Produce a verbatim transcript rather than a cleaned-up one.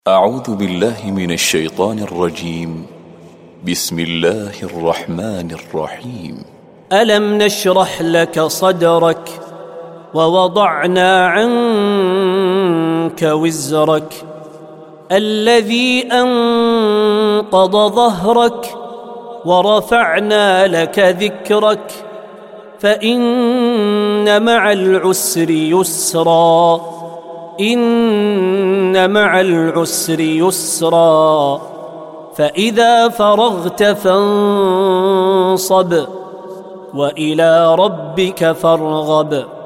أعوذ بالله من الشيطان الرجيم. بسم الله الرحمن الرحيم. ألم نشرح لك صدرك ووضعنا عنك وزرك الذي أنقض ظهرك ورفعنا لك ذكرك فإن مع العسر يسرا إن مع العسر يسرا فإذا فرغت فانصب وإلى ربك فارغب.